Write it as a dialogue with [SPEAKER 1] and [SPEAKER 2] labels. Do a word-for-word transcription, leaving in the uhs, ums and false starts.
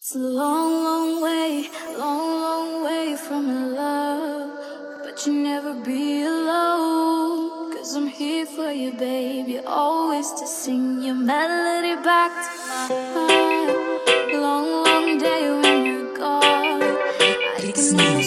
[SPEAKER 1] It's a long, long way, long, long way from your love. But you never be alone. Cause I'm here for you, baby. Always to sing your melody back to my heart. Long, long day when you're gone. I can